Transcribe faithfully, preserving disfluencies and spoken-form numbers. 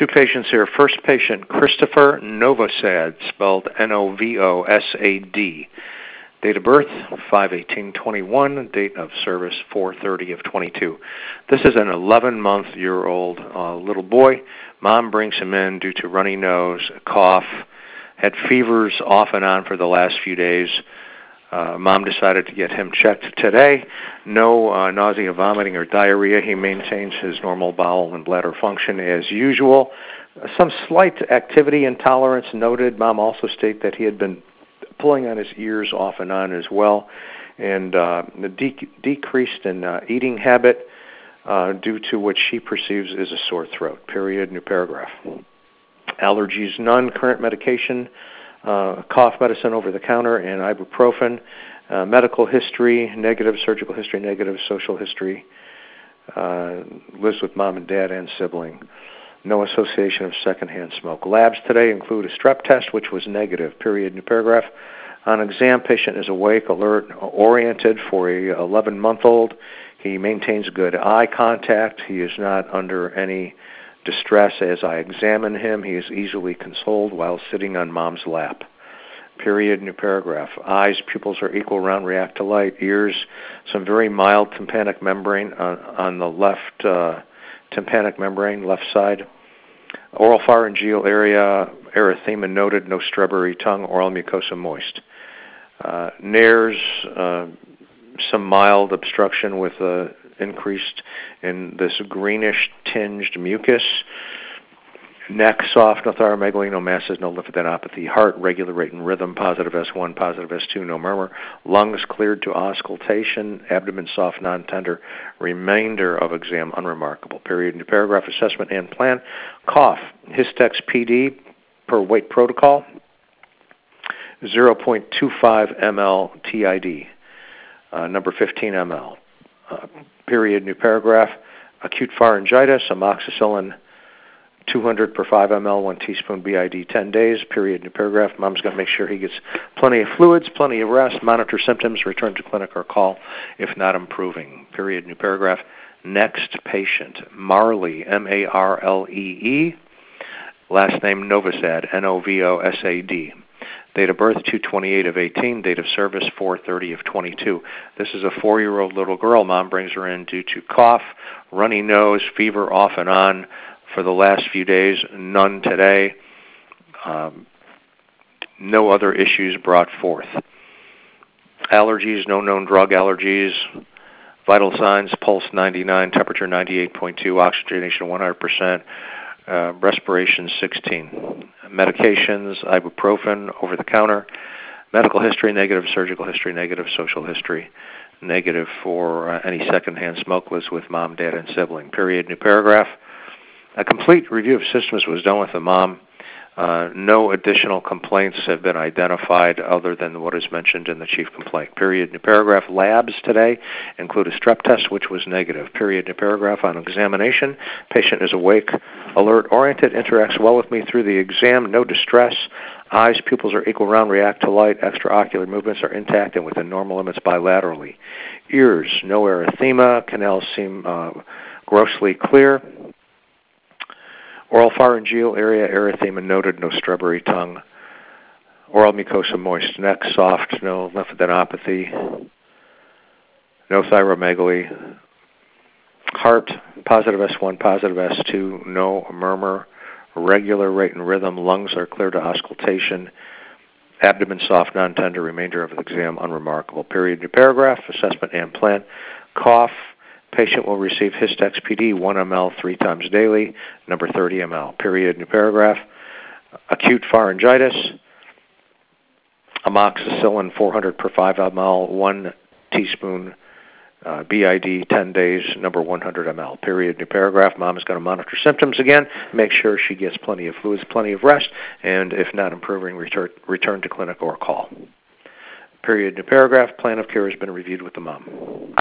Two patients here. First patient, Christopher Novosad, spelled N O V O S A D. Date of birth, five eighteen twenty-one. Date of service, four thirty of twenty-two. This is an eleven-month-year-old uh, little boy. Mom brings him in due to runny nose, cough, had fevers off and on for the last few days. Uh, Mom decided to get him checked today. No uh, nausea, vomiting, or diarrhea. He maintains his normal bowel and bladder function as usual. Uh, some slight activity intolerance noted. Mom also stated that he had been pulling on his ears off and on as well, and uh, the de- decreased in uh, eating habit uh, due to what she perceives as a sore throat. Period. New paragraph. Allergies, none. Current medication, Uh, cough medicine over the counter and ibuprofen. Uh, medical history, negative. Surgical history, negative. Social history, uh, lives with mom and dad and sibling. No association of secondhand smoke. Labs today include a strep test, which was negative. Period. New paragraph. On exam, patient is awake, alert, oriented for a eleven-month-old. He maintains good eye contact. He is not under any distress as I examine him. He is easily consoled while sitting on mom's lap. Period. New paragraph. Eyes, pupils are equal, round, react to light. Ears, some very mild tympanic membrane on, on the left uh, tympanic membrane, left side. Oral pharyngeal area, erythema noted, no strawberry tongue, oral mucosa moist. Uh, nares, uh, some mild obstruction with uh, increased in this greenish tinged mucus. Neck soft, no thyromegaly, no masses, no lymphadenopathy. Heart regular rate and rhythm, positive S one, positive S two, no murmur. Lungs cleared to auscultation. Abdomen soft, non-tender. Remainder of exam unremarkable. Period. New paragraph. Assessment and plan. Cough. Histex P D per weight protocol. zero point two five milliliters T I D. Uh, number fifteen milliliters. Uh, period. New paragraph. Acute pharyngitis, amoxicillin two hundred per five milliliters, one teaspoon B I D, ten days. Period. New paragraph. Mom's got to make sure he gets plenty of fluids, plenty of rest, monitor symptoms, return to clinic or call if not improving. Period. New paragraph. Next patient, Marley, M A R L E E. Last name Novosad, N O V O S A D. Date of birth, two twenty-eight of eighteen. Date of service, four thirty of twenty-two. This is a four-year-old little girl. Mom brings her in due to cough, runny nose, fever off and on for the last few days. None today. Um, no other issues brought forth. Allergies, no known drug allergies. Vital signs, pulse ninety-nine, temperature ninety-eight point two, oxygenation one hundred percent. Uh, respiration sixteen. Medications, ibuprofen over the counter. Medical history negative, surgical history negative, social history negative for uh, any secondhand smoke lives with mom, dad, and sibling. Period. New paragraph. A complete review of systems was done with the mom. Uh, no additional complaints have been identified other than what is mentioned in the chief complaint. Period. New paragraph. Labs today include a strep test, which was negative. Period. New paragraph. On examination, patient is awake, alert, oriented, interacts well with me through the exam, no distress. Eyes, pupils are equal, round, react to light. Extraocular movements are intact and within normal limits bilaterally. Ears, no erythema. Canals seem uh, grossly clear. Oral pharyngeal area, erythema noted, no strawberry tongue. Oral mucosa moist. Neck soft, no lymphadenopathy. No thyromegaly. Heart, positive S one, positive S two, no murmur. Regular rate and rhythm. Lungs are clear to auscultation. Abdomen soft, non-tender. Remainder of the exam unremarkable. Period. New paragraph. Assessment and plan. Cough. Patient will receive Histex P D one milliliter three times daily, number thirty milliliters. Period. New paragraph. Acute pharyngitis. Amoxicillin four hundred per five milliliters, one teaspoon. Uh, B I D ten days, number one hundred milliliters. Period. New paragraph. Mom is going to monitor symptoms again, make sure she gets plenty of fluids, plenty of rest, and if not improving, return, return to clinic or call. Period. New paragraph. Plan of care has been reviewed with the mom.